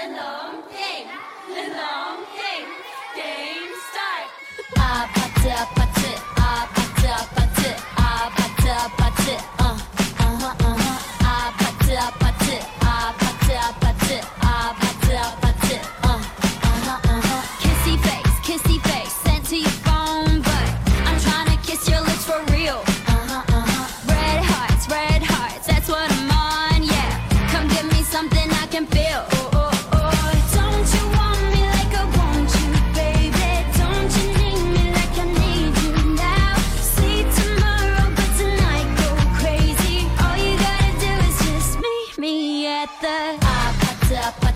long game, game start. 아파트 아파트 아파트 아파트 아파트 아파트 아파트 아파트 아파트 아파트 아파트 아파트 kissy face sent to your phone but I'm trying to kiss your lips for real. Red hearts, that's what I'm on, yeah. Come give me something I can feel. Don't you want me like I want you, baby? Don't you need me like I need you now? See tomorrow, but tonight go crazy. All you gotta do is just meet me at the 아파트